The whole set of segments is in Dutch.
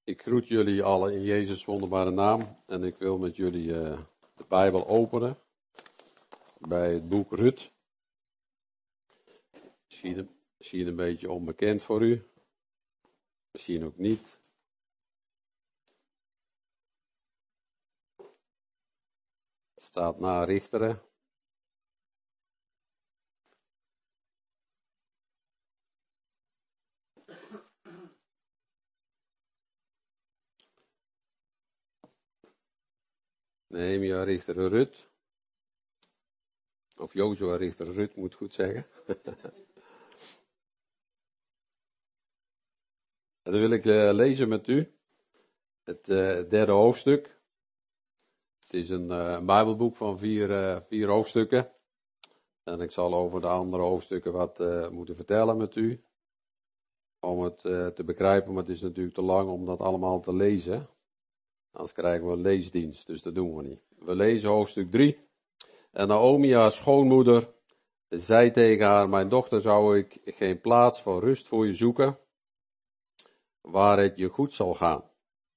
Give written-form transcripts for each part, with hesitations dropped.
Ik groet jullie allen in Jezus' wonderbare naam en ik wil met jullie de Bijbel openen bij het boek Rut. Misschien een beetje onbekend voor u, misschien ook niet. Het staat na Richteren. Nehemia, Richter, Rut. Of Jozua, Richter, Rut, moet ik goed zeggen. En dan wil ik lezen met u het derde hoofdstuk. Het is een Bijbelboek van vier hoofdstukken. En ik zal over de andere hoofdstukken wat moeten vertellen met u. Om het te begrijpen, maar het is natuurlijk te lang om dat allemaal te lezen. Anders krijgen we een leesdienst, dus dat doen we niet. We lezen hoofdstuk 3. En Naomi, haar schoonmoeder, zei tegen haar: mijn dochter, zou ik geen plaats van rust voor je zoeken, waar het je goed zal gaan.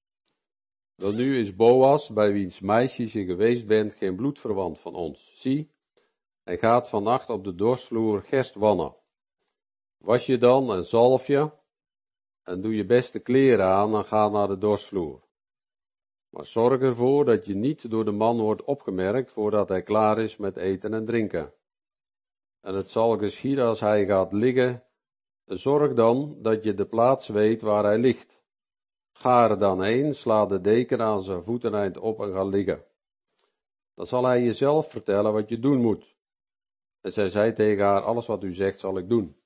Wel nu is Boas, bij wiens meisjes je geweest bent, geen bloedverwant van ons. Zie, hij gaat vannacht op de dorsvloer gerst wannen. Was je dan en zalf je, en doe je beste kleren aan en ga naar de dorsvloer. Maar zorg ervoor dat je niet door de man wordt opgemerkt voordat hij klaar is met eten en drinken. En het zal geschieden als hij gaat liggen, zorg dan dat je de plaats weet waar hij ligt. Ga er dan heen, sla de deken aan zijn voeteneind op en ga liggen. Dan zal hij jezelf vertellen wat je doen moet. En zij zei tegen haar: alles wat u zegt zal ik doen.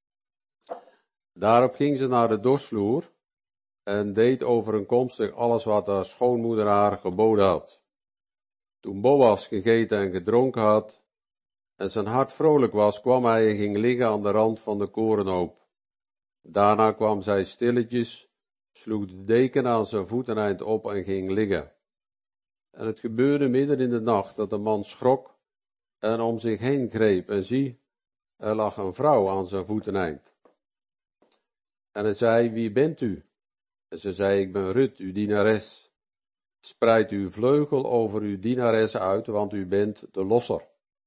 Daarop ging ze naar de dorsvloer en deed overeenkomstig alles wat haar schoonmoeder haar geboden had. Toen Boas gegeten en gedronken had en zijn hart vrolijk was, kwam hij en ging liggen aan de rand van de korenhoop. Daarna kwam zij stilletjes, sloeg de deken aan zijn voeteneind op en ging liggen. En het gebeurde midden in de nacht dat de man schrok en om zich heen greep, en zie, er lag een vrouw aan zijn voeteneind. En hij zei: wie bent u? En ze zei: ik ben Rut, uw dienares. Spreid uw vleugel over uw dienares uit, want u bent de losser.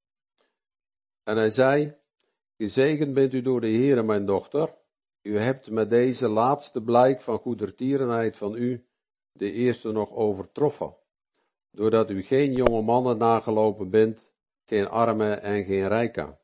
En hij zei: gezegend bent u door de Heere, mijn dochter. U hebt met deze laatste blijk van goedertierenheid van u de eerste nog overtroffen, doordat u geen jonge mannen nagelopen bent, geen arme en geen rijke.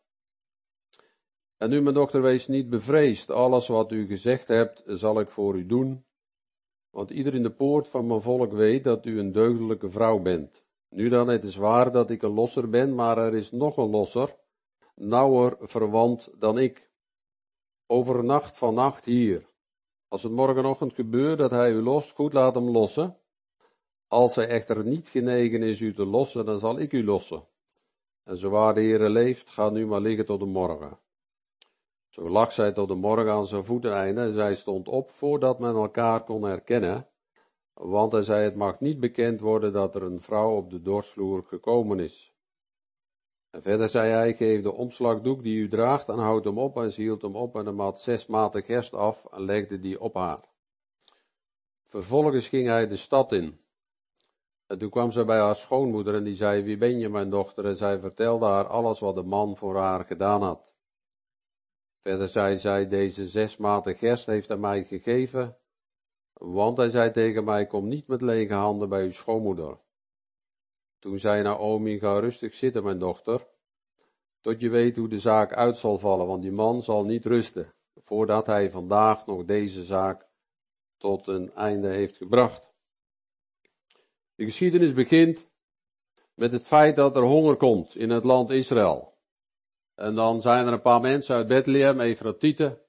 En nu, mijn dochter, wees niet bevreesd. Alles wat u gezegd hebt, zal ik voor u doen. Want ieder in de poort van mijn volk weet dat u een deugdelijke vrouw bent. Nu dan, het is waar dat ik een losser ben, maar er is nog een losser, nauwer verwant dan ik. Overnacht vannacht hier. Als het morgenochtend gebeurt dat hij u lost, goed, laat hem lossen. Als hij echter niet genegen is u te lossen, dan zal ik u lossen. En zowaar de Heere leeft, ga nu maar liggen tot de morgen. Zo lag zij tot de morgen aan zijn voeteneinde en zij stond op voordat men elkaar kon herkennen, want hij zei: het mag niet bekend worden dat er een vrouw op de dorsvloer gekomen is. En verder zei hij: geef de omslagdoek die u draagt en houd hem op. En ze hield hem op en hem had 6 maten gerst af en legde die op haar. Vervolgens ging hij de stad in. En toen kwam zij bij haar schoonmoeder en die zei: wie ben je, mijn dochter? En zij vertelde haar alles wat de man voor haar gedaan had. Verder zei zij: deze 6 maten gerst heeft hij mij gegeven, want hij zei tegen mij: kom niet met lege handen bij uw schoonmoeder. Toen zei Naomi: ga rustig zitten, mijn dochter, tot je weet hoe de zaak uit zal vallen, want die man zal niet rusten, voordat hij vandaag nog deze zaak tot een einde heeft gebracht. De geschiedenis begint met het feit dat er honger komt in het land Israël. En dan zijn er een paar mensen uit Bethlehem, Efratieten.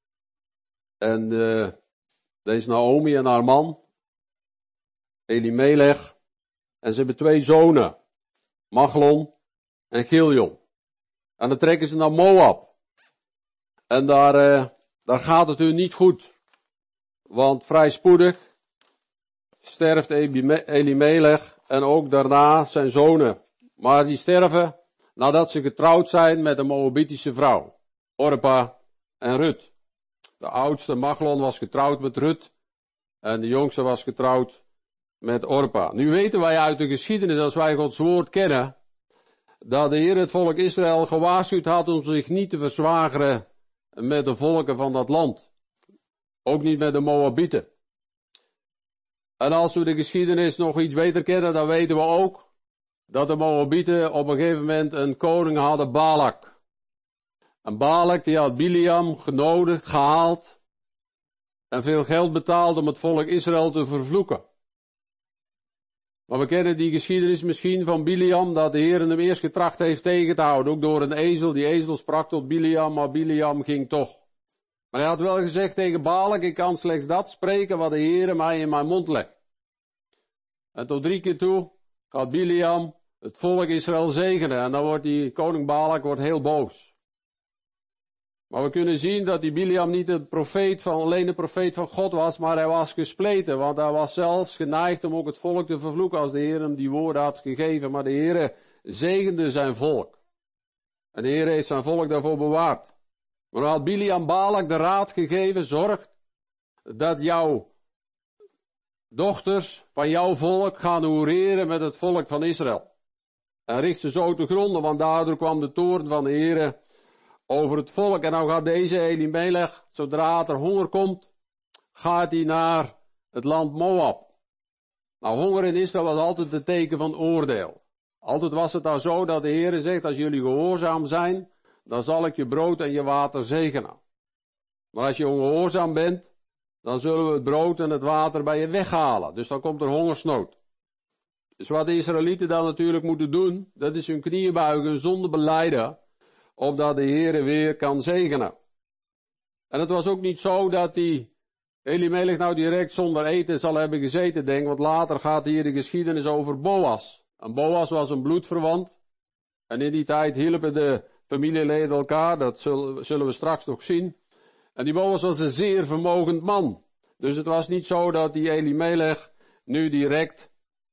En deze Naomi en haar man, Elimelech. En ze hebben 2 zonen, Machlon en Giljon. En dan trekken ze naar Moab. En daar gaat het hun niet goed. Want vrij spoedig sterft Elimelech en ook daarna zijn zonen. Maar die sterven nadat ze getrouwd zijn met een Moabitische vrouw, Orpa en Rut. De oudste, Machlon, was getrouwd met Rut. En de jongste was getrouwd met Orpa. Nu weten wij uit de geschiedenis, als wij Gods woord kennen, dat de Heer het volk Israël gewaarschuwd had om zich niet te verzwageren met de volken van dat land. Ook niet met de Moabieten. En als we de geschiedenis nog iets beter kennen, dan weten we ook dat de Moabieten op een gegeven moment een koning hadden, Balak. En Balak die had Biliam genodigd, gehaald en veel geld betaald om het volk Israël te vervloeken. Maar we kennen die geschiedenis misschien van Biliam, dat de Heer hem eerst getracht heeft tegen te houden, ook door een ezel. Die ezel sprak tot Biliam, maar Biliam ging toch. Maar hij had wel gezegd tegen Balak, ik kan slechts dat spreken wat de Heer mij in mijn mond legt. En tot 3 keer toe gaat Biliam het volk Israël zegenen. En dan wordt die koning Balak heel boos. Maar we kunnen zien dat die Biliam niet alleen de profeet van God was, maar hij was gespleten. Want hij was zelfs geneigd om ook het volk te vervloeken als de Heer hem die woorden had gegeven. Maar de Heer zegende zijn volk. En de Heer heeft zijn volk daarvoor bewaard. Maar dan had Biliam Balak de raad gegeven, zorg dat jouw dochters van jouw volk gaan hoereren met het volk van Israël. En richt ze zo te gronden, want daardoor kwam de toorn van de Heer over het volk. En nou gaat deze Elimelech, zodra er honger komt, gaat hij naar het land Moab. Nou, honger in Israël was altijd het teken van oordeel. Altijd was het daar zo dat de Heer zegt, als jullie gehoorzaam zijn, dan zal ik je brood en je water zegenen. Maar als je ongehoorzaam bent, dan zullen we het brood en het water bij je weghalen. Dus dan komt er hongersnood. Dus wat de Israëlieten dan natuurlijk moeten doen, dat is hun knieën buigen, hun zonde belijden, opdat de Heer weer kan zegenen. En het was ook niet zo dat die Elimelech nou direct zonder eten zal hebben gezeten, denk, want later gaat hier de geschiedenis over Boas. En Boas was een bloedverwant. En in die tijd hielpen de familieleden elkaar, dat zullen we straks nog zien. En die Boas was een zeer vermogend man. Dus het was niet zo dat die Elimelech nu direct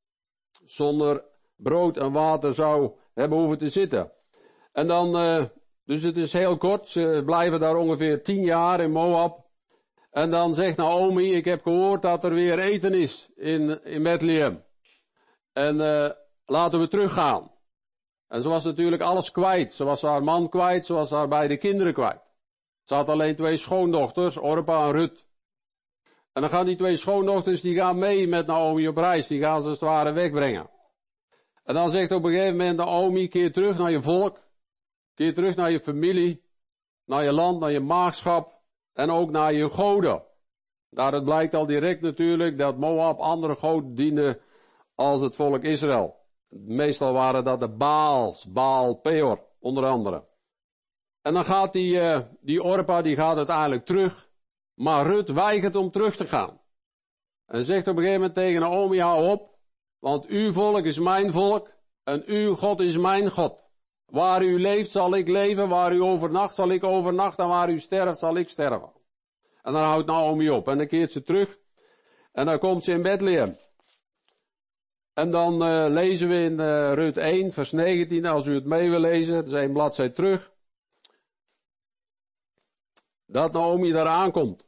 zonder brood en water zou hebben hoeven te zitten. En dan, dus het is heel kort, ze blijven daar ongeveer 10 jaar in Moab. En dan zegt Naomi, ik heb gehoord dat er weer eten is in Bethlehem. En laten we teruggaan. En ze was natuurlijk alles kwijt. Ze was haar man kwijt, ze was haar beide kinderen kwijt. Ze had alleen 2 schoondochters, Orpa en Rut. En dan gaan die 2 schoondochters, die gaan mee met Naomi op reis. Die gaan ze als het ware wegbrengen. En dan zegt op een gegeven moment Naomi, keer terug naar je volk. Keer terug naar je familie. Naar je land, naar je maagschap. En ook naar je goden. Daaruit blijkt al direct natuurlijk dat Moab andere goden diende als het volk Israël. Meestal waren dat de Baals, Baal Peor, onder andere. En dan gaat die Orpa, die gaat uiteindelijk terug. Maar Rut weigert om terug te gaan. En zegt op een gegeven moment tegen Naomi, hou op. Want uw volk is mijn volk. En uw God is mijn God. Waar u leeft zal ik leven. Waar u overnacht zal ik overnachten. En waar u sterft zal ik sterven. En dan houdt Naomi op. En dan keert ze terug. En dan komt ze in Bethlehem. En dan lezen we in Rut 1 vers 19. Als u het mee wil lezen. Het is 1 bladzij terug. Dat Naomi daar aankomt.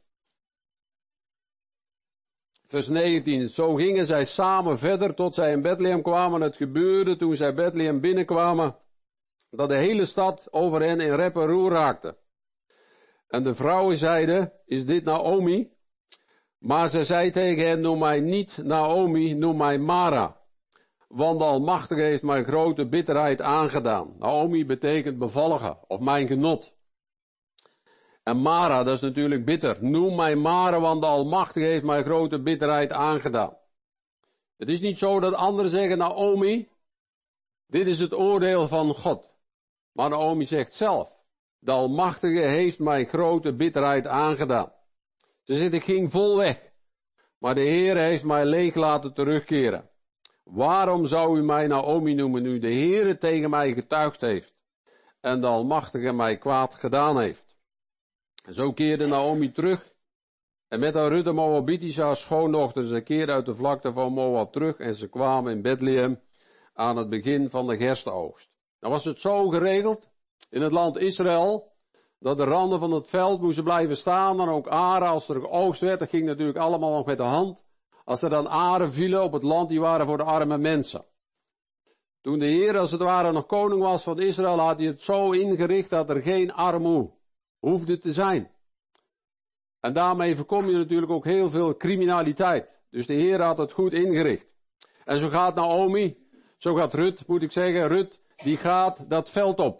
Vers 19. Zo gingen zij samen verder tot zij in Bethlehem kwamen. Het gebeurde toen zij Bethlehem binnenkwamen, dat de hele stad over hen in rep en roer raakte. En de vrouwen zeiden, is dit Naomi? Maar ze zei tegen hen, noem mij niet Naomi, noem mij Mara. Want de Almachtige heeft mij grote bitterheid aangedaan. Naomi betekent bevallige, of mijn genot. En Mara, dat is natuurlijk bitter. Noem mij Mara, want de Almachtige heeft mij grote bitterheid aangedaan. Het is niet zo dat anderen zeggen, Naomi, dit is het oordeel van God. Maar Naomi zegt zelf, de Almachtige heeft mij grote bitterheid aangedaan. Ze zegt, ik ging vol weg, maar de Heer heeft mij leeg laten terugkeren. Waarom zou u mij Naomi noemen, nu de Heer tegen mij getuigd heeft en de Almachtige mij kwaad gedaan heeft? En zo keerde Naomi terug en met haar Rut de Moabitische haar schoondochter, ze keerde uit de vlakte van Moab terug en ze kwamen in Bethlehem aan het begin van de gersteoogst. Dan was het zo geregeld in het land Israël, dat de randen van het veld moesten blijven staan. En ook aren, als er geoogst werd, dat ging natuurlijk allemaal nog met de hand. Als er dan aren vielen op het land, die waren voor de arme mensen. Toen de Heer als het ware nog koning was van Israël, had hij het zo ingericht dat er geen armoede hoefde te zijn. En daarmee voorkom je natuurlijk ook heel veel criminaliteit. Dus de Heer had het goed ingericht. En zo gaat Naomi, zo gaat Rut, moet ik zeggen, Rut, die gaat dat veld op.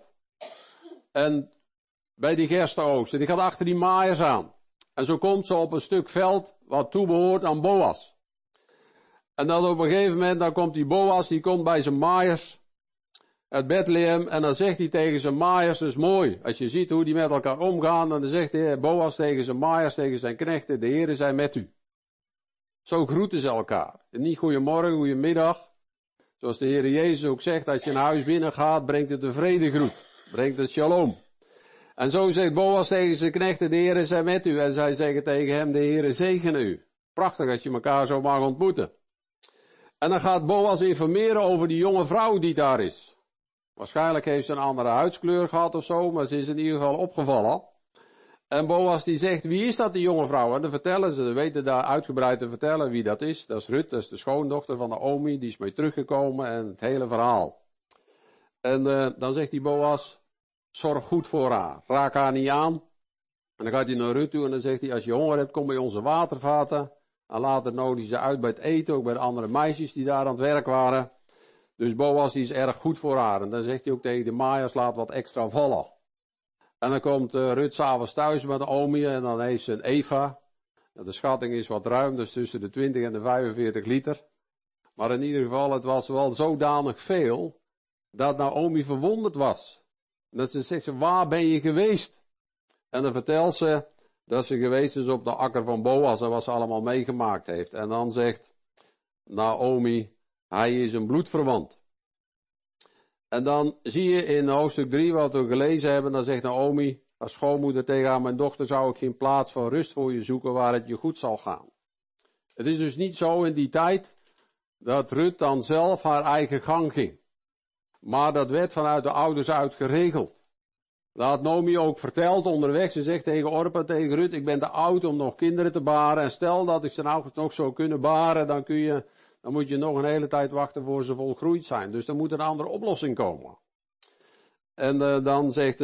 En bij die gerstenoogst, en die gaat achter die maaiers aan. En zo komt ze op een stuk veld wat toebehoort aan Boas. En dan op een gegeven moment, dan komt die Boas, die komt bij zijn maaiers uit Bethlehem. En dan zegt hij tegen zijn maaiers, dat is mooi. Als je ziet hoe die met elkaar omgaan, dan zegt hij, Boas tegen zijn maaiers, tegen zijn knechten, de Heere zij met u. Zo groeten ze elkaar. En niet goeiemorgen, goeiemiddag. Zoals de Heer Jezus ook zegt, als je een huis binnen gaat, brengt het de vredegroet. Brengt het shalom. En zo zegt Boas tegen zijn knechten, de Heere zij met u. En zij zeggen tegen hem, de Heere zegene u. Prachtig als je elkaar zo mag ontmoeten. En dan gaat Boas informeren over die jonge vrouw die daar is. Waarschijnlijk heeft ze een andere huidskleur gehad of zo, maar ze is in ieder geval opgevallen. En Boas die zegt, wie is dat die jonge vrouw? En dan vertellen ze, weten daar uitgebreid te vertellen wie dat is. Dat is Rut, dat is de schoondochter van Naomi, die is mee teruggekomen en het hele verhaal. En dan zegt die Boas, zorg goed voor haar, raak haar niet aan. En dan gaat hij naar Rut toe en dan zegt hij, als je honger hebt, kom bij onze watervaten. En later nodigt ze uit bij het eten, ook bij de andere meisjes die daar aan het werk waren. Dus Boas die is erg goed voor haar. En dan zegt hij ook tegen de maaiers, laat wat extra vallen. En dan komt Rut 's avonds thuis met Naomi en dan heeft ze een Eva. De schatting is wat ruim, dus tussen de 20 en de 45 liter. Maar in ieder geval, het was wel zodanig veel, dat Naomi verwonderd was. En dat ze zegt, waar ben je geweest? En dan vertelt ze dat ze geweest is op de akker van Boas en wat ze allemaal meegemaakt heeft. En dan zegt Naomi, hij is een bloedverwant. En dan zie je in hoofdstuk 3 wat we gelezen hebben, dan zegt Naomi als schoonmoeder tegen haar, mijn dochter, zou ik geen plaats van rust voor je zoeken waar het je goed zal gaan. Het is dus niet zo in die tijd dat Rut dan zelf haar eigen gang ging. Maar dat werd vanuit de ouders uit geregeld. Dat had Naomi ook verteld onderweg. Ze zegt tegen Orpa, tegen Rut, ik ben te oud om nog kinderen te baren. En stel dat ik ze nou nog zou kunnen baren, dan moet je nog een hele tijd wachten voor ze volgroeid zijn. Dus er moet een andere oplossing komen. En dan zegt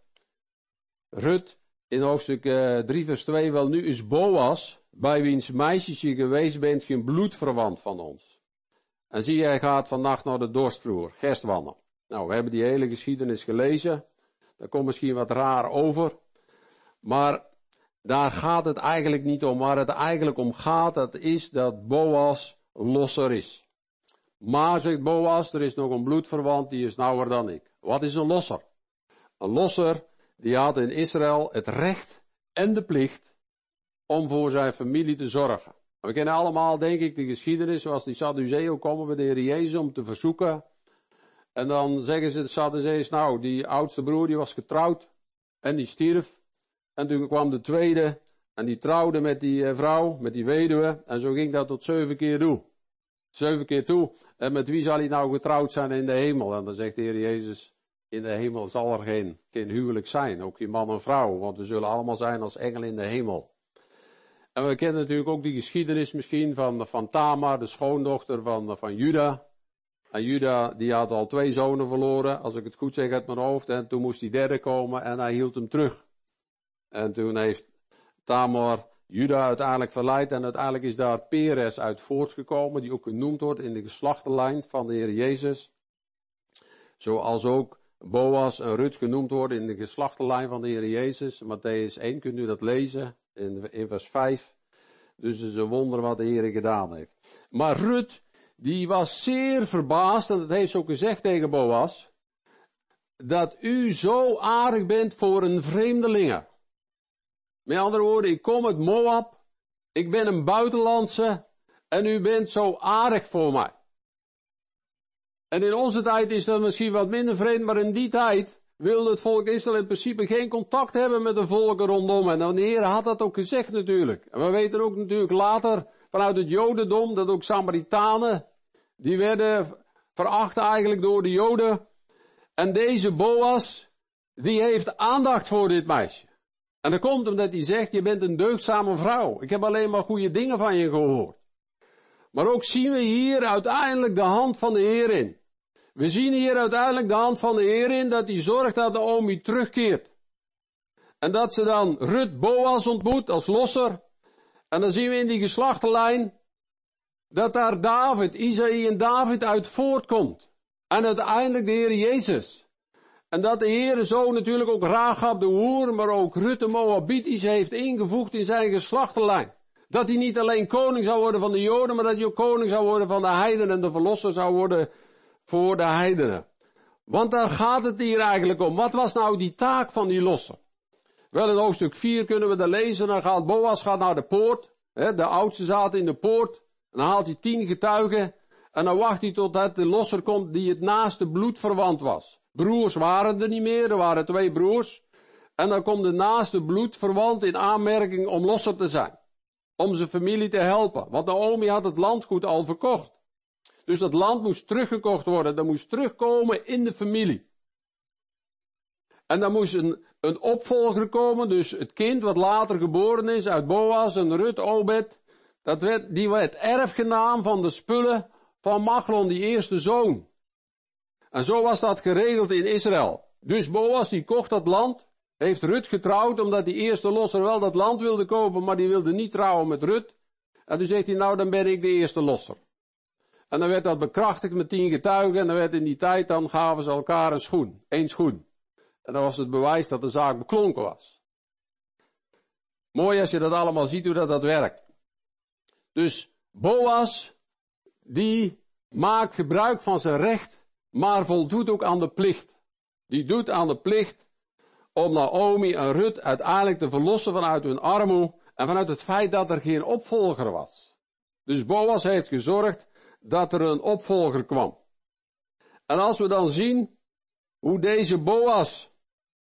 Rut in hoofdstuk 3 vers 2, wel nu is Boas, bij wiens meisjes je geweest bent, geen bloedverwant van ons. En zie, hij gaat vannacht naar de dorstvloer, gerstwannen. Nou, we hebben die hele geschiedenis gelezen. Daar komt misschien wat raar over. Maar daar gaat het eigenlijk niet om. Waar het eigenlijk om gaat, dat is dat Boas losser is. Maar, zegt Boas, er is nog een bloedverwant, die is nauwer dan ik. Wat is een losser? Een losser, die had in Israël het recht en de plicht om voor zijn familie te zorgen. We kennen allemaal, denk ik, de geschiedenis, zoals die Sadduceeën komen bij de Heer Jezus om te verzoeken. En dan zeggen ze de Sadduceeërs, nou, die oudste broer die was getrouwd en die stierf. En toen kwam de tweede en die trouwde met die vrouw, met die weduwe. En zo ging dat tot 7 keer toe. 7 keer toe. En met wie zal hij nou getrouwd zijn in de hemel? En dan zegt de Heer Jezus, in de hemel zal er geen huwelijk zijn. Ook geen man en vrouw, want we zullen allemaal zijn als engelen in de hemel. En we kennen natuurlijk ook die geschiedenis misschien van Tamar, de schoondochter van Juda. En Juda, die had al 2 zonen verloren, als ik het goed zeg uit mijn hoofd. En toen moest die derde komen en hij hield hem terug. En toen heeft Tamar Juda uiteindelijk verleid en uiteindelijk is daar Peres uit voortgekomen, die ook genoemd wordt in de geslachtenlijn van de Heer Jezus. Zoals ook Boas en Rut genoemd worden in de geslachtenlijn van de Heer Jezus. Mattheüs 1 kunt u dat lezen in vers 5. Dus het is een wonder wat de Heer gedaan heeft. Maar Rut, die was zeer verbaasd, en dat heeft ze ook gezegd tegen Boas, dat u zo aardig bent voor een vreemdelinge. Met andere woorden, ik kom uit Moab, ik ben een buitenlandse, en u bent zo aardig voor mij. En in onze tijd is dat misschien wat minder vreemd, maar in die tijd wilde het volk Israël in principe geen contact hebben met de volken rondom. En de Heer had dat ook gezegd natuurlijk. En we weten ook natuurlijk later vanuit het Jodendom dat ook Samaritanen, die werden veracht eigenlijk door de Joden. En deze Boas, die heeft aandacht voor dit meisje. En dat komt omdat hij zegt, je bent een deugdzame vrouw. Ik heb alleen maar goede dingen van je gehoord. Maar ook zien we hier uiteindelijk de hand van de Heer in. We zien hier uiteindelijk de hand van de Heer in dat hij zorgt dat Naomi terugkeert. En dat ze dan Rut Boas ontmoet als losser. En dan zien we in die geslachtenlijn dat daar David, Isaïe en David uit voortkomt. En uiteindelijk de Heer Jezus. En dat de Heer zo natuurlijk ook Rahab de hoer, maar ook Rut de Moabietisch heeft ingevoegd in zijn geslachtenlijn. Dat hij niet alleen koning zou worden van de Joden, maar dat hij ook koning zou worden van de heidenen en de verlosser zou worden voor de heidenen. Want daar gaat het hier eigenlijk om. Wat was nou die taak van die losser? Wel, in hoofdstuk 4 kunnen we dat lezen. Dan gaat Boas naar de poort. De oudsten zaten in de poort. En dan haalt hij 10 getuigen. En dan wacht hij totdat de losser komt die het naaste bloedverwant was. Broers waren er niet meer. Er waren 2 broers. En dan komt de naaste bloedverwant in aanmerking om losser te zijn. Om zijn familie te helpen. Want Naomi had het landgoed al verkocht. Dus dat land moest teruggekocht worden. Dat moest terugkomen in de familie. En dan moest een opvolger komen. Dus het kind wat later geboren is uit Boas en Rut, Obed. Die werd erfgenaam van de spullen van Machlon, die eerste zoon. En zo was dat geregeld in Israël. Dus Boas die kocht dat land. Heeft Rut getrouwd omdat die eerste losser wel dat land wilde kopen. Maar die wilde niet trouwen met Rut. En toen zegt hij, nou dan ben ik de eerste losser. En dan werd dat bekrachtigd met 10 getuigen. En dan werd in die tijd, dan gaven ze elkaar een schoen. 1 schoen. En dan was het bewijs dat de zaak beklonken was. Mooi als je dat allemaal ziet hoe dat werkt. Dus Boas, die maakt gebruik van zijn recht, maar voldoet ook aan de plicht. Die doet aan de plicht om Naomi en Rut uiteindelijk te verlossen vanuit hun armoede en vanuit het feit dat er geen opvolger was. Dus Boas heeft gezorgd dat er een opvolger kwam. En als we dan zien hoe deze Boas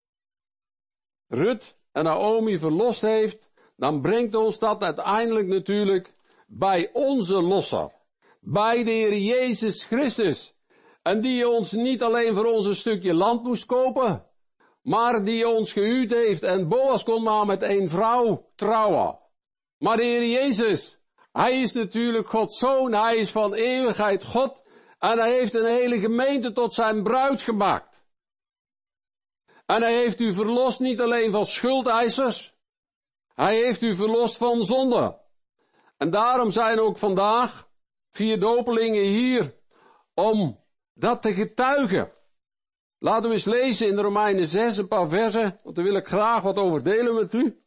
Rut en Naomi verlost heeft, dan brengt ons dat uiteindelijk natuurlijk bij onze losser. Bij de Heer Jezus Christus. En die ons niet alleen voor ons een stukje land moest kopen, maar die ons gehuwd heeft. En Boas kon maar met 1 vrouw trouwen. Maar de Heer Jezus, hij is natuurlijk Gods zoon, hij is van eeuwigheid God. En hij heeft een hele gemeente tot zijn bruid gemaakt. En hij heeft u verlost niet alleen van schuldeisers, hij heeft u verlost van zonde. En daarom zijn ook vandaag 4 dopelingen hier om dat te getuigen. Laten we eens lezen in de Romeinen 6 een paar versen, want daar wil ik graag wat over delen met u.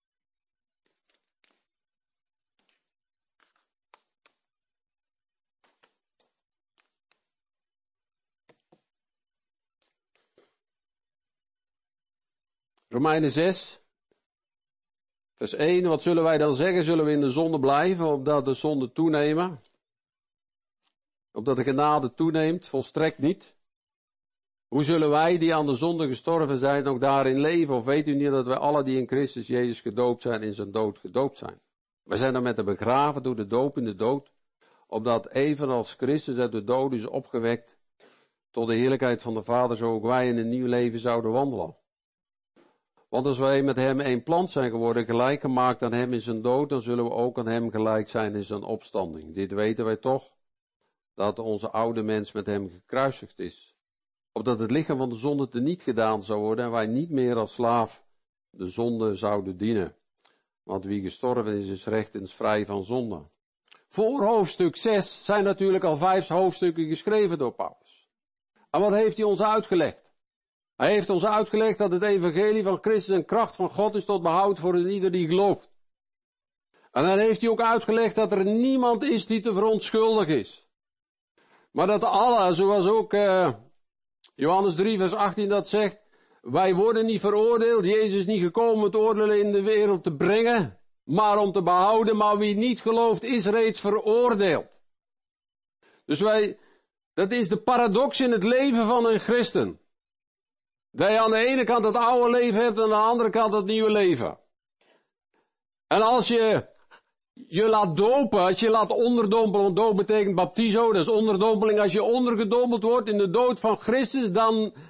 Romeinen 6, vers 1, wat zullen wij dan zeggen? Zullen we in de zonde blijven, opdat de zonde toenemen? Opdat de genade toeneemt? Volstrekt niet. Hoe zullen wij, die aan de zonde gestorven zijn, ook daarin leven? Of weet u niet dat wij alle die in Christus Jezus gedoopt zijn, in zijn dood gedoopt zijn? Wij zijn dan met hem begraven door de doop in de dood, opdat evenals Christus uit de dood is opgewekt tot de heerlijkheid van de Vader, zo ook wij in een nieuw leven zouden wandelen. Want als wij met hem één plant zijn geworden, gelijk gemaakt aan hem in zijn dood, dan zullen we ook aan hem gelijk zijn in zijn opstanding. Dit weten wij toch, dat onze oude mens met hem gekruisigd is. Opdat het lichaam van de zonde teniet gedaan zou worden en wij niet meer als slaaf de zonde zouden dienen. Want wie gestorven is, is rechtens vrij van zonde. Voor hoofdstuk 6 zijn natuurlijk al 5 hoofdstukken geschreven door Paulus. En wat heeft hij ons uitgelegd? Hij heeft ons uitgelegd dat het evangelie van Christus een kracht van God is tot behoud voor ieder die gelooft. En dan heeft hij ook uitgelegd dat er niemand is die te verontschuldigen is. Maar dat alle, zoals ook Johannes 3 vers 18 dat zegt, wij worden niet veroordeeld, Jezus is niet gekomen om het oordelen in de wereld te brengen, maar om te behouden, maar wie niet gelooft is reeds veroordeeld. Dus dat is de paradox in het leven van een christen. Dat je aan de ene kant het oude leven hebt en aan de andere kant het nieuwe leven. En als je laat dopen, als je laat onderdompelen, want doop betekent baptizo, dat is onderdompeling. Als je ondergedompeld wordt in de dood van Christus, dan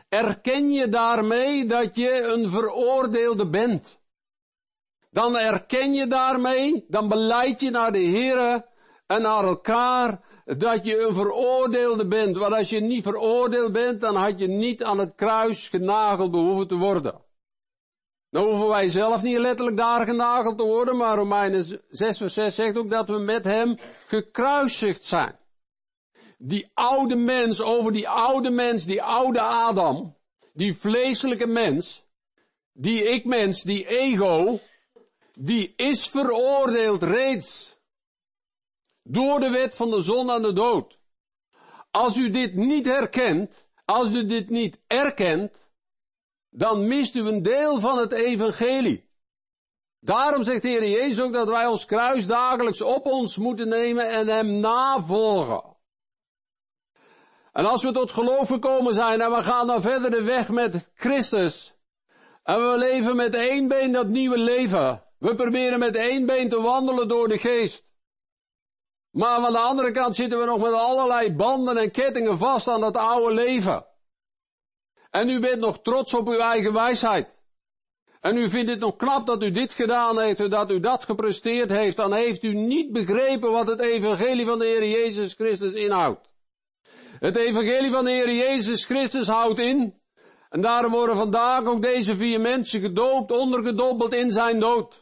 erken je daarmee dat je een veroordeelde bent. Dan erken je daarmee, dan belijd je naar de Heere en naar elkaar dat je een veroordeelde bent. Want als je niet veroordeeld bent, dan had je niet aan het kruis genageld behoeven te worden. Dan hoeven wij zelf niet letterlijk daar genageld te worden, maar Romeinen 6 vers 6 zegt ook dat we met hem gekruisigd zijn. Die oude mens, over die oude mens, die oude Adam, die vleeselijke mens, die ik-mens, die ego, die is veroordeeld reeds. Door de wet van de zonde en de dood. Als u dit niet herkent, als u dit niet erkent, dan mist u een deel van het evangelie. Daarom zegt de Heer Jezus ook dat wij ons kruis dagelijks op ons moeten nemen en hem navolgen. En als we tot geloof gekomen zijn en we gaan dan verder de weg met Christus, en we leven met één been dat nieuwe leven, we proberen met één been te wandelen door de geest. Maar aan de andere kant zitten we nog met allerlei banden en kettingen vast aan dat oude leven. En u bent nog trots op uw eigen wijsheid. En u vindt het nog knap dat u dit gedaan heeft en dat u dat gepresteerd heeft. Dan heeft u niet begrepen wat het evangelie van de Heer Jezus Christus inhoudt. Het evangelie van de Heer Jezus Christus houdt in. En daarom worden vandaag ook deze 4 mensen gedoopt, ondergedompeld in zijn dood.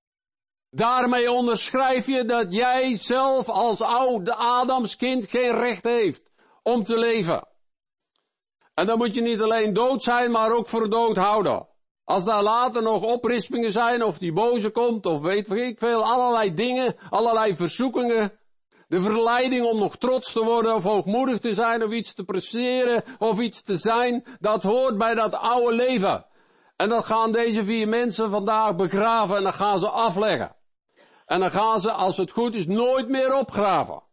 Daarmee onderschrijf je dat jij zelf als oude Adamskind geen recht heeft om te leven. En dan moet je niet alleen dood zijn, maar ook voor dood houden. Als daar later nog oprispingen zijn, of die boze komt, of weet ik veel, allerlei dingen, allerlei verzoekingen. De verleiding om nog trots te worden, of hoogmoedig te zijn, of iets te presteren, of iets te zijn, dat hoort bij dat oude leven. En dat gaan deze 4 mensen vandaag begraven en dan gaan ze afleggen. En dan gaan ze, als het goed is, nooit meer opgraven.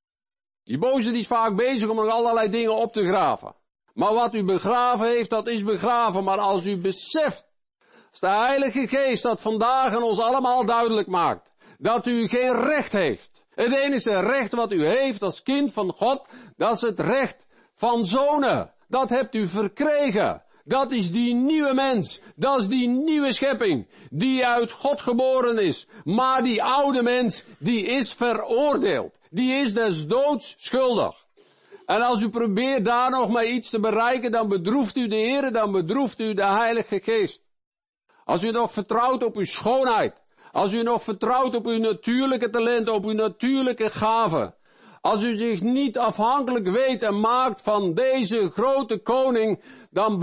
Die boze die is vaak bezig om nog allerlei dingen op te graven. Maar wat u begraven heeft, dat is begraven. Maar als u beseft, als de Heilige Geest dat vandaag aan ons allemaal duidelijk maakt, dat u geen recht heeft. Het enige recht wat u heeft als kind van God, dat is het recht van zonen. Dat hebt u verkregen. Dat is die nieuwe mens. Dat is die nieuwe schepping. Die uit God geboren is. Maar die oude mens, die is veroordeeld. Die is des doods schuldig. En als u probeert daar nog maar iets te bereiken, dan bedroeft u de Heer, dan bedroeft u de Heilige Geest. Als u nog vertrouwt op uw schoonheid. Als u nog vertrouwt op uw natuurlijke talenten, op uw natuurlijke gaven. Als u zich niet afhankelijk weet en maakt van deze grote koning, dan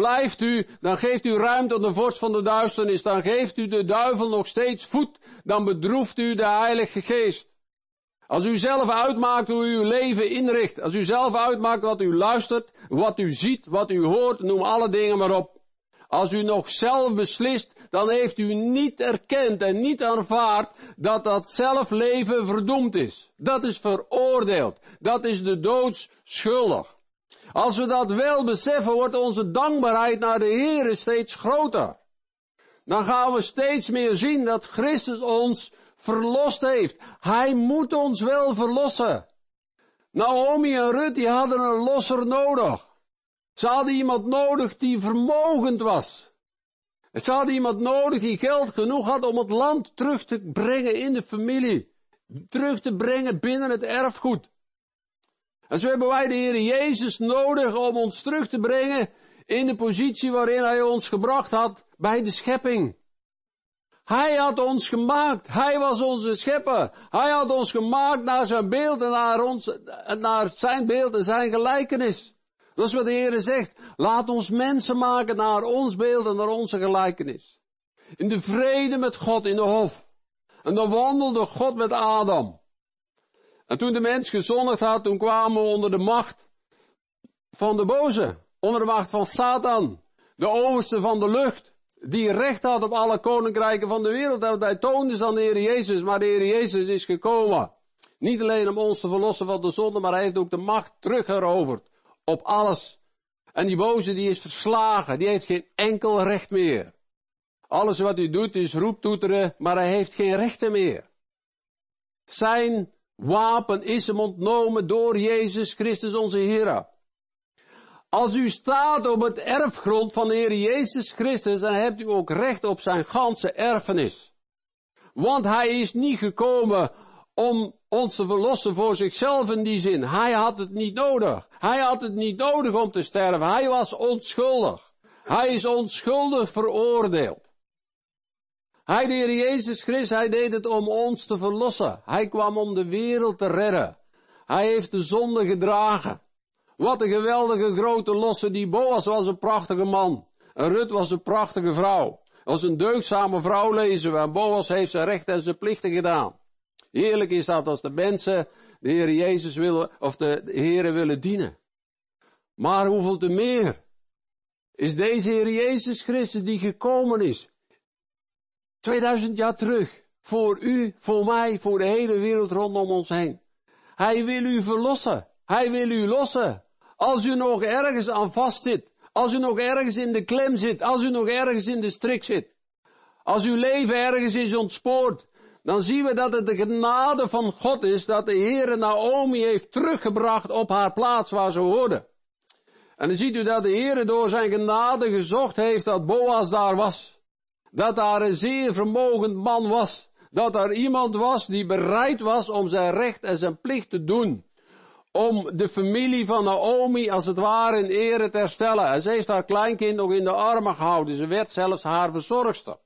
geeft u ruimte aan de vorst van de duisternis, dan geeft u de duivel nog steeds voet, dan bedroeft u de Heilige Geest. Als u zelf uitmaakt hoe u uw leven inricht, als u zelf uitmaakt wat u luistert, wat u ziet, wat u hoort, noem alle dingen maar op. Als u nog zelf beslist, dan heeft u niet erkend en niet aanvaard dat dat zelfleven verdoemd is. Dat is veroordeeld. Dat is de doods schuldig. Als we dat wel beseffen, wordt onze dankbaarheid naar de Heer steeds groter. Dan gaan we steeds meer zien dat Christus ons verlost heeft. Hij moet ons wel verlossen. Naomi en Rut, die hadden een losser nodig. Ze hadden iemand nodig die vermogend was. En ze hadden iemand nodig die geld genoeg had om het land terug te brengen in de familie. Terug te brengen binnen het erfgoed. En zo hebben wij de Heer Jezus nodig om ons terug te brengen in de positie waarin Hij ons gebracht had bij de schepping. Hij had ons gemaakt. Hij was onze schepper. Hij had ons gemaakt naar zijn beeld en naar zijn beeld en zijn gelijkenis. Dat is wat de Heer zegt. Laat ons mensen maken naar ons beeld en naar onze gelijkenis. In de vrede met God in de hof. En dan wandelde God met Adam. En toen de mens gezondigd had, toen kwamen we onder de macht van de boze. Onder de macht van Satan. De overste van de lucht. Die recht had op alle koninkrijken van de wereld. En hij toonde ze aan de Heer Jezus. Maar de Heer Jezus is gekomen. Niet alleen om ons te verlossen van de zonde, maar hij heeft ook de macht teruggeroverd. Op alles. En die boze die is verslagen. Die heeft geen enkel recht meer. Alles wat hij doet is roeptoeteren, maar hij heeft geen rechten meer. Zijn wapen is hem ontnomen door Jezus Christus onze Heer. Als u staat op het erfgrond van de Heer Jezus Christus, dan hebt u ook recht op zijn ganse erfenis. Want hij is niet gekomen om ons te verlossen voor zichzelf in die zin. Hij had het niet nodig. Hij had het niet nodig om te sterven. Hij was onschuldig. Hij is onschuldig veroordeeld. Hij, de Heer Jezus Christus, hij deed het om ons te verlossen. Hij kwam om de wereld te redden. Hij heeft de zonde gedragen. Wat een geweldige grote losse. Die Boas was een prachtige man. En Rut was een prachtige vrouw. Als een deugdzame vrouw lezen we. En Boas heeft zijn recht en zijn plichten gedaan. Heerlijk is dat als de mensen de Heer Jezus willen, of de Heere willen dienen. Maar hoeveel te meer is deze Heer Jezus Christus die gekomen is 2000 jaar terug. Voor u, voor mij, voor de hele wereld rondom ons heen. Hij wil u verlossen. Hij wil u lossen. Als u nog ergens aan vast zit. Als u nog ergens in de klem zit. Als u nog ergens in de strik zit. Als uw leven ergens is ontspoord. Dan zien we dat het de genade van God is. Dat de Heere Naomi heeft teruggebracht op haar plaats waar ze hoorde. En dan ziet u dat de Heere door zijn genade gezocht heeft dat Boas daar was. Dat daar een zeer vermogend man was. Dat daar iemand was die bereid was om zijn recht en zijn plicht te doen. Om de familie van Naomi als het ware in ere te herstellen. En ze heeft haar kleinkind nog in de armen gehouden. Ze werd zelfs haar verzorgster.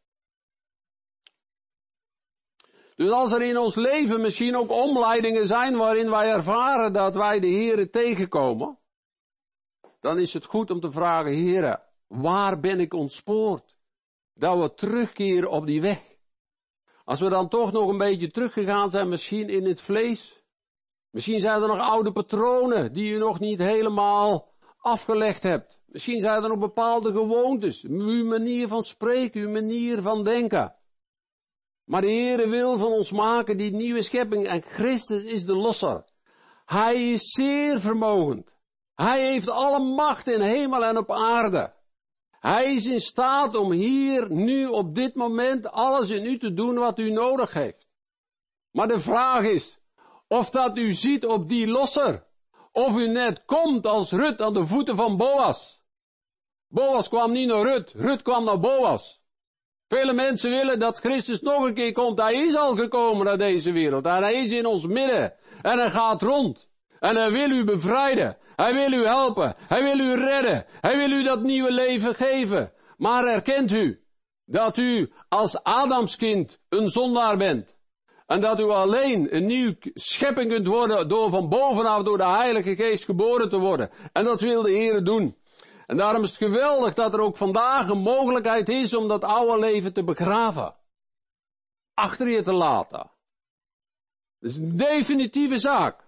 Dus als er in ons leven misschien ook omleidingen zijn waarin wij ervaren dat wij de Heere tegenkomen. Dan is het goed om te vragen, Heere, waar ben ik ontspoord? Dat we terugkeren op die weg. Als we dan toch nog een beetje teruggegaan zijn, misschien in het vlees. Misschien zijn er nog oude patronen die u nog niet helemaal afgelegd hebt. Misschien zijn er nog bepaalde gewoontes, uw manier van spreken, uw manier van denken. Maar de Heere wil van ons maken die nieuwe schepping en Christus is de losser. Hij is zeer vermogend. Hij heeft alle macht in hemel en op aarde. Hij is in staat om hier, nu, op dit moment, alles in u te doen wat u nodig heeft. Maar de vraag is, of dat u ziet op die losser, of u net komt als Rut aan de voeten van Boas. Boas kwam niet naar Rut, Rut kwam naar Boas. Vele mensen willen dat Christus nog een keer komt. Hij is al gekomen naar deze wereld en hij is in ons midden en hij gaat rond. En hij wil u bevrijden. Hij wil u helpen. Hij wil u redden. Hij wil u dat nieuwe leven geven. Maar erkent u dat u als Adamskind een zondaar bent. En dat u alleen een nieuwe schepping kunt worden door van bovenaf door de Heilige Geest geboren te worden. En dat wil de Heer doen. En daarom is het geweldig dat er ook vandaag een mogelijkheid is om dat oude leven te begraven. Achter je te laten. Dat is een definitieve zaak.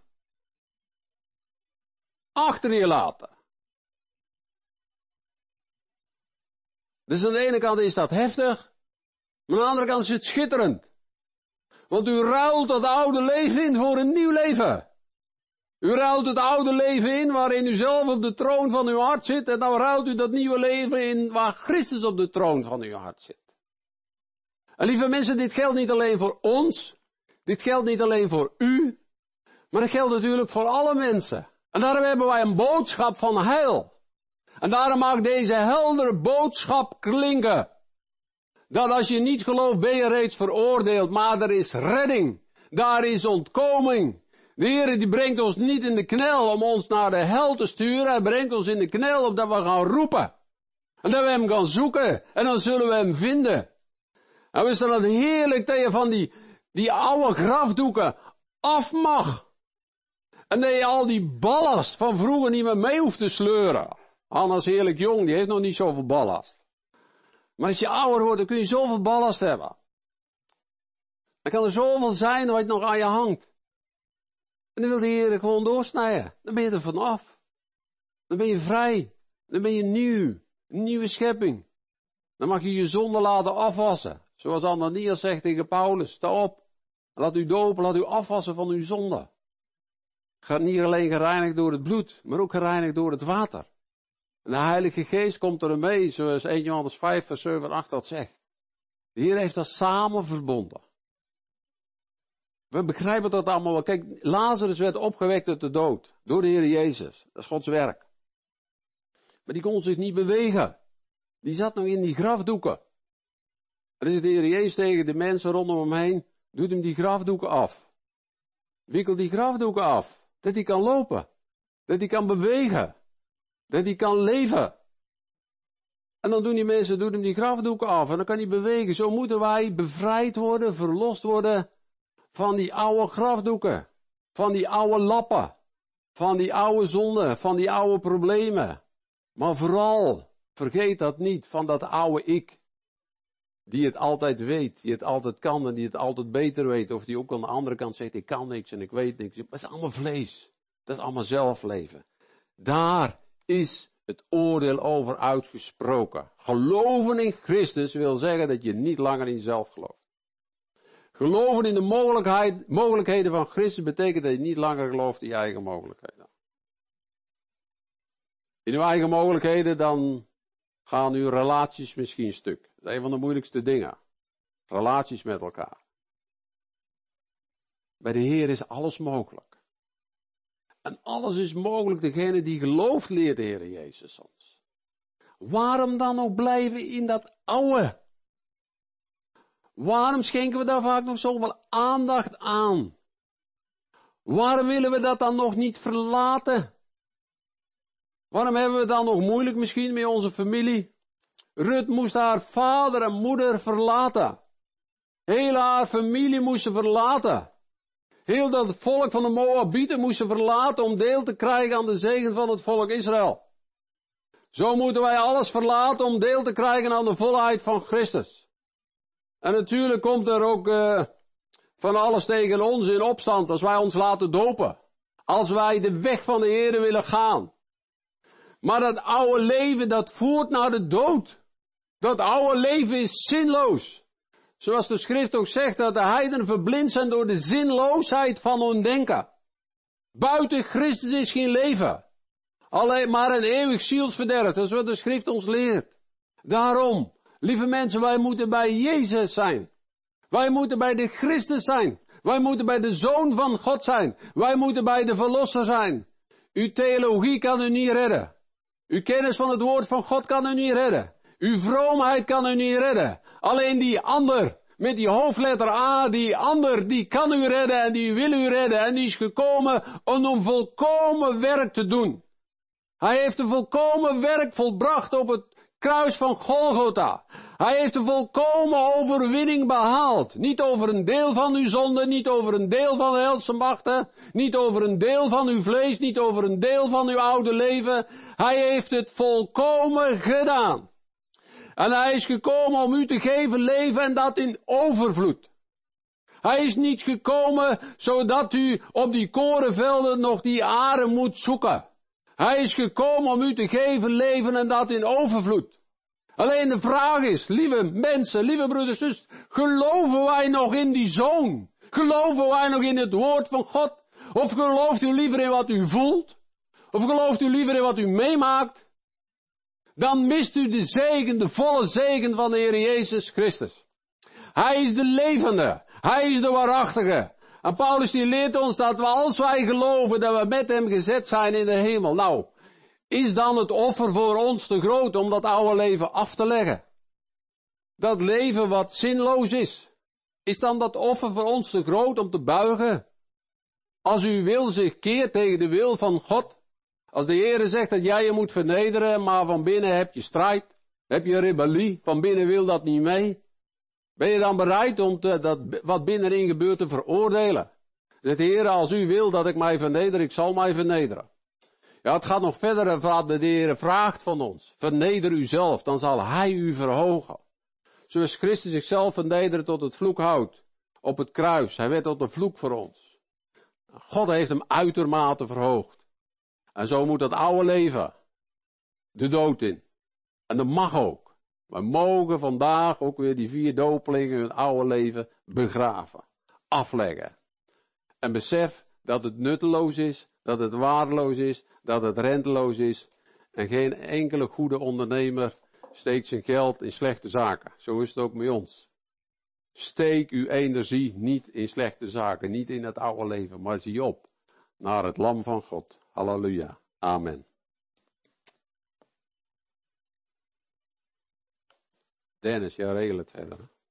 Achter je laten. Dus aan de ene kant is dat heftig, maar aan de andere kant is het schitterend. Want u ruilt dat oude leven in voor een nieuw leven. U ruilt het oude leven in waarin u zelf op de troon van uw hart zit en dan ruilt u dat nieuwe leven in waar Christus op de troon van uw hart zit. En lieve mensen, dit geldt niet alleen voor ons, dit geldt niet alleen voor u, maar het geldt natuurlijk voor alle mensen. En daarom hebben wij een boodschap van heil. En daarom mag deze heldere boodschap klinken. Dat als je niet gelooft, ben je reeds veroordeeld, maar er is redding. Daar is ontkoming. De Heer die brengt ons niet in de knel om ons naar de hel te sturen. Hij brengt ons in de knel opdat we gaan roepen. En dat we hem gaan zoeken. En dan zullen we hem vinden. En we staan het heerlijk dat je van die oude grafdoeken af mag. En dat je al die ballast van vroeger niet meer mee hoeft te sleuren. Hanna is heerlijk jong, die heeft nog niet zoveel ballast. Maar als je ouder wordt, dan kun je zoveel ballast hebben. Dan kan er zoveel zijn wat nog aan je hangt. En dan wil de Heer gewoon doorsnijden. Dan ben je er vanaf. Dan ben je vrij. Dan ben je nieuw. Een nieuwe schepping. Dan mag je je zonde laten afwassen. Zoals Ananias zegt tegen Paulus. Sta op. Laat u dopen, laat u afwassen van uw zonde. Gaat niet alleen gereinigd door het bloed, maar ook gereinigd door het water. En de Heilige Geest komt er mee, zoals 1 Johannes 5 vers 7 en 8 dat zegt. De Heer heeft dat samen verbonden. We begrijpen dat allemaal wel. Kijk, Lazarus werd opgewekt uit de dood. Door de Heer Jezus. Dat is Gods werk. Maar die kon zich niet bewegen. Die zat nog in die grafdoeken. En dan zegt de Heer Jezus tegen de mensen rondom hem heen, doet hem die grafdoeken af. Wikkel die grafdoeken af. Dat hij kan lopen. Dat hij kan bewegen. Dat hij kan leven. En dan doen die mensen, doen hem die grafdoeken af. En dan kan hij bewegen. Zo moeten wij bevrijd worden, verlost worden van die oude grafdoeken. Van die oude lappen. Van die oude zonden. Van die oude problemen. Maar vooral, vergeet dat niet, van dat oude ik. Die het altijd weet, die het altijd kan en die het altijd beter weet. Of die ook aan de andere kant zegt, ik kan niks en ik weet niks. Dat is allemaal vlees. Dat is allemaal zelfleven. Daar is het oordeel over uitgesproken. Geloven in Christus wil zeggen dat je niet langer in jezelf gelooft. Geloven in de mogelijkheden van Christus betekent dat je niet langer gelooft in je eigen mogelijkheden. In uw eigen mogelijkheden dan gaan uw relaties misschien stuk. Dat is een van de moeilijkste dingen. Relaties met elkaar. Bij de Heer is alles mogelijk. En alles is mogelijk. Degene die gelooft leert de Heer Jezus ons. Waarom dan ook blijven in dat oude? Waarom schenken we daar vaak nog zoveel aandacht aan? Waarom willen we dat dan nog niet verlaten? Waarom hebben we het dan nog moeilijk misschien met onze familie? Rut moest haar vader en moeder verlaten. Heel haar familie moest ze verlaten. Heel dat volk van de Moabieten moest ze verlaten om deel te krijgen aan de zegen van het volk Israël. Zo moeten wij alles verlaten om deel te krijgen aan de volheid van Christus. En natuurlijk komt er ook van alles tegen ons in opstand als wij ons laten dopen. Als wij de weg van de Heer willen gaan. Maar dat oude leven, dat voert naar de dood. Dat oude leven is zinloos. Zoals de schrift ook zegt, dat de heidenen verblind zijn door de zinloosheid van hun denken. Buiten Christus is geen leven. Alleen maar een eeuwig zielsverderf. Dat is wat de schrift ons leert. Daarom, lieve mensen, wij moeten bij Jezus zijn. Wij moeten bij de Christus zijn. Wij moeten bij de Zoon van God zijn. Wij moeten bij de Verlosser zijn. Uw theologie kan u niet redden. Uw kennis van het woord van God kan u niet redden. Uw vroomheid kan u niet redden. Alleen die ander, met die hoofdletter A, die ander, die kan u redden en die wil u redden. En die is gekomen om een volkomen werk te doen. Hij heeft een volkomen werk volbracht op het kruis van Golgotha. Hij heeft een volkomen overwinning behaald. Niet over een deel van uw zonde, niet over een deel van de helse machten, niet over een deel van uw vlees, niet over een deel van uw oude leven. Hij heeft het volkomen gedaan. En hij is gekomen om u te geven leven en dat in overvloed. Hij is niet gekomen zodat u op die korenvelden nog die aren moet zoeken. Hij is gekomen om u te geven leven en dat in overvloed. Alleen de vraag is, lieve mensen, lieve broeders en zusters, geloven wij nog in die Zoon? Geloven wij nog in het woord van God? Of gelooft u liever in wat u voelt? Of gelooft u liever in wat u meemaakt? Dan mist u de zegen, de volle zegen van de Heer Jezus Christus. Hij is de levende. Hij is de waarachtige. En Paulus die leert ons dat we als wij geloven dat we met hem gezet zijn in de hemel. Nou, is dan het offer voor ons te groot om dat oude leven af te leggen? Dat leven wat zinloos is. Is dan dat offer voor ons te groot om te buigen? Als uw wil zich keert tegen de wil van God. Als de Heer zegt dat jij je moet vernederen, maar van binnen heb je strijd. Heb je rebellie, van binnen wil dat niet mee. Ben je dan bereid om dat wat binnenin gebeurt te veroordelen? Zegt de Heer, als u wil dat ik mij verneder, ik zal mij vernederen. Ja, het gaat nog verder, de Heer vraagt van ons. Verneder uzelf, dan zal Hij u verhogen. Zoals Christus zichzelf vernederde tot het vloekhout op het kruis. Hij werd tot een vloek voor ons. God heeft hem uitermate verhoogd. En zo moet dat oude leven de dood in. En dat mag ook. We mogen vandaag ook weer die 4 dopelingen hun oude leven begraven. Afleggen. En besef dat het nutteloos is, dat het waardeloos is, dat het renteloos is. En geen enkele goede ondernemer steekt zijn geld in slechte zaken. Zo is het ook met ons. Steek uw energie niet in slechte zaken, niet in het oude leven, maar zie op naar het lam van God. Halleluja. Amen. Dennis, ja, regel het verder.